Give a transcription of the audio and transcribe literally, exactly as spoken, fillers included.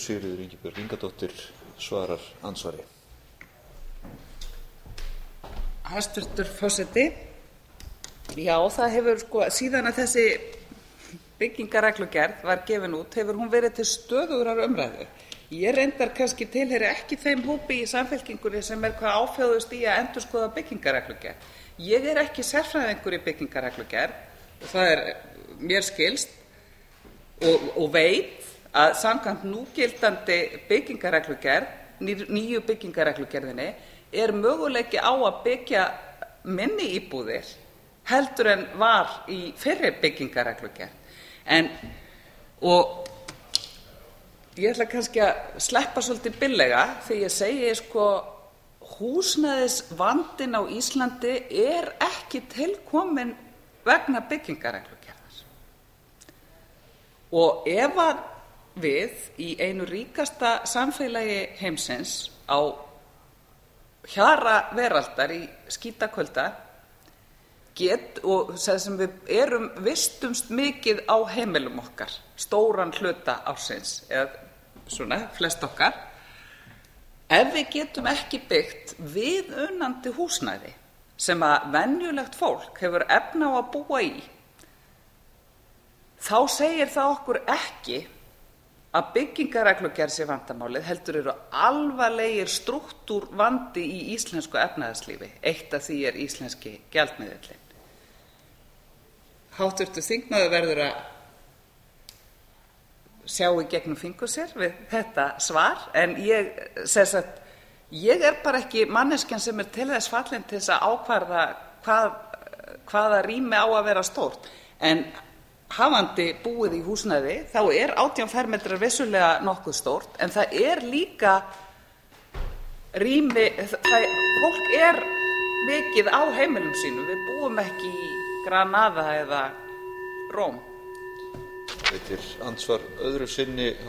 Sigríður Ingibjörg Ingadóttir svarar andsvari. Hæstvirtur forseti, já, það hefur sko síðan að þessi byggingarreglugerð var gefin út hefur hún verið til stöðugrar umræðu. Ég reyndar kannski tilheyri ekki þeim hópi í Samfylkingunni sem er hvað áfjáðust í að endurskoða byggingarreglugerð. Ég er ekki sérfræðingur í byggingarreglugerð og það er mér skilst og, og veit að samkvæmt núgildandi byggingarreglugerð, nýju byggingarreglugerðinni, er möguleiki á að byggja minni íbúðir heldur en var í fyrri byggingarreglugerð. En, og ég ætla kannski að sleppa svolítið billega þegar ég segi sko húsnæðisvandinn á Íslandi er ekki tilkominn vegna byggingarreglugerðar. Og ef að við í einu ríkasta samfélagi heimsins á hjara veraldar í skítakulda get og sem við erum vistumst mikið á heimilum okkar, stóran hluta ársins, eða svona flest okkar, ef við getum ekki byggt viðunandi húsnæði sem að venjulegt fólk hefur efni á að búa í, þá segir það okkur ekki að byggingarreglugerð sé vandamálið, heldur eru alvarlegir strúktúrvandi í íslensku efnahagslífi. Eitt af því er íslenski gjaldmiðillinn. Háttvirtur þingmaður verður að sjá í gegnum fingur sér við þetta svar, en ég, sem sagt, ég er bara ekki manneskjan sem er til þess fallin til þess að ákvarða hvað, hvaða rými á að vera stórt. En hafandi búið í húsnæði, þá er átján fermetrar vissulega nokkuð stórt, en það er líka rými, það, fólk er mikið á heimilum sínum, við búum ekki í Granada eða Róm. Veitir andsvar öðru sinni